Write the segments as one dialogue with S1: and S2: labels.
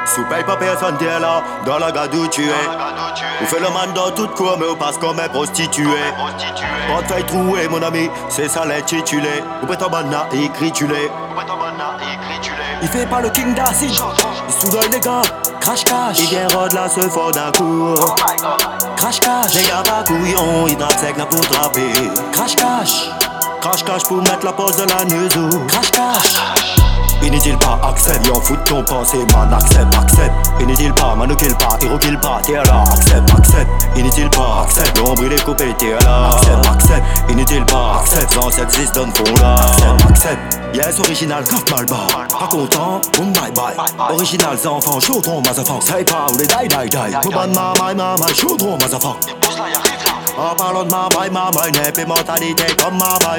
S1: Sous paye pas personne t'es là, dans la gare d'où tu es. On fait le man dans toute cour, mais on passe comme un prostitué. Portefeuille troué, mon ami, c'est ça l'intitulé. Ou prêt en banana, écrit tu l'es. Il fait pas le king d'acide, il soudoie les gars, crash cash. Il vient rod là, se fort d'un coup. Crash cash, les gars pas couillon, il dans le sec là pour trapper. Crash cash, crash cash pour mettre la pause de la neuse. Crash cash. Inutile pas, accepte, y'en fout de ton pensée, man, accepte. Inutile pas, man, ne kill pas, héros kill pas, t'es là, accepte. Inutile pas, accepte, l'ombre il est coupé, t'es là, accepte. Inutile pas, accepte, 176 donne fond là, accepte. Yes, original, grave mal bas, pas content, boom bye bye. Original, enfant, chaudron, mazafan, say pas, ou les die. Bouban ma, chaudron, mazafan. En parlant de ma maille, n'est mentalité comme ma maille.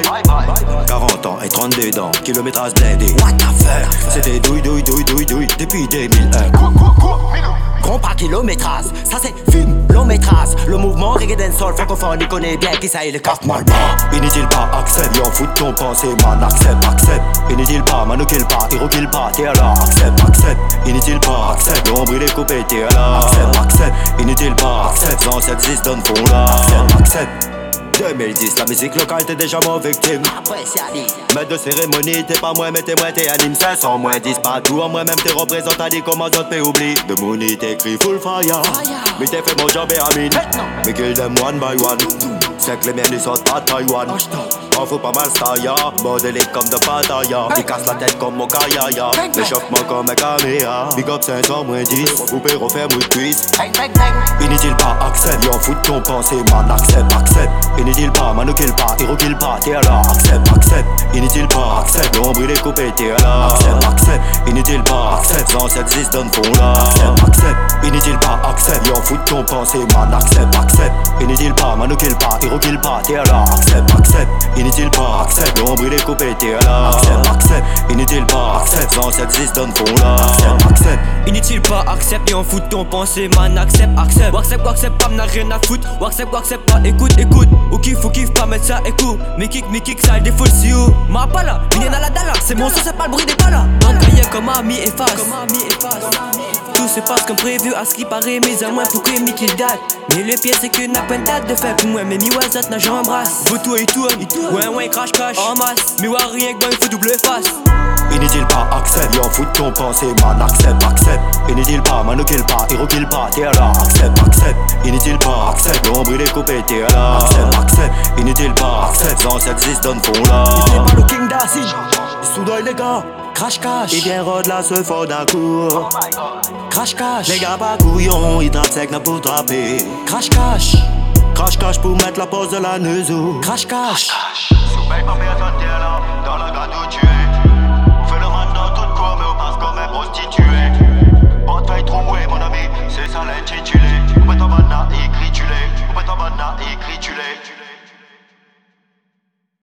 S1: 40 ans et 32 dents, kilométrage blindé. What the fuck? C'était douille depuis 2001. Gros pas kilométrage, ça c'est film, long métrage. Le mouvement reggae dancehall francophone, il connaît bien qui ça est le caf mal bas. Inutile pas, accepte, y'en fout de ton pensée, man, accepte. Inutile pas, man, ne kill pas, héros kill pas, t'es là, accepte. Inutile pas, accepte, l'ombre il est coupé, t'es là, accepte. Inutile pas, accepte, 176 donne fond là, accepte. 2010, la musique locale t'es déjà mon victime. Maître de cérémonie, t'es pas moi mais t'es moi, t'es anime 500 moins 10 partout. En moi-même t'es représentant des comment d'autres pays oublient. De money t'écris full fire. Mais t'es fait mon job et Amin. Mais kill them one by one. C'est que les miens ils sortent pas de Taïwan. On fout pas mal staya, modélique comme de Pattaya. Il casse la tête comme mon kayaya. L'échauffement comme un caméra. Big up 500 moins 10. Ou péro faire mouille cuisse. Inutile pas, accepte, y'en fout de ton pensée, man, accepte. Inutile pas, man, ne kill pas, héros kill pas, t'es là, accepte. Inutile pas, accepte, l'ombre il est coupé, t'es là, accepte. Inutile pas, accepte, 176 donne fond là, accepte. Inutile pas, accepte, y'en fout de ton pensée, man, accepte. Inutile pas, man, ne kill pas, héros kill pas, t'es là, accepte. Inutile pas, accepte, l'ombre il est coupé, t'es là, accepte. Inutile pas, accepte, 176 donne fond là, accepte.
S2: Inutile pas, accepte, y'en fout de ton pensée, man, accepte. Accepte, pas, m'na rien à foutre. Accepte, pas, écoute. Ou kiff, pas mettre ça, écoute. Mais kick, ça le défaut si où. Ma pas là, viens à la dalle, c'est mon son, c'est pas le bruit des balles. Bande gaillère comme ami et face. Tout se passe comme prévu, à ce qui paraît, mais à moins pour que Mickey date. Mais le pire c'est que n'a pas une date de fait pour moi, mais mi wazat n'a jamais embrasse. Vous tout et tout, ouais, crash, en masse. Mais ouais, rien que bon, il faut double face.
S1: Inutile pas, accepte, y'en fout de ton pensée, man, accepte. Inutile pas, man, ne kill pas, héros kill pas, t'es là, accepte. Inutile pas, accepte, l'ombre il est coupé, t'es là, accepte. Inutile pas, accepte, 176 donne fond là. Il fait pas le king d'acide, il soudoie les gars, crash cash. Il vient rod là, se fort d'un coup. Crash cash, les gars pas couillon, ils trappent sec n'a pour trapper. Crash cash pour mettre la pause de la neuse. Crash cash. Sous paye pas personne t'es là, dans la gare d'où tu es. On fait le man dans toute cour, mais on passe comme un prostitué. Portefeuille troué, mon ami, c'est ça l'intitulé. Ou prêt en banana, écrit tu l'es.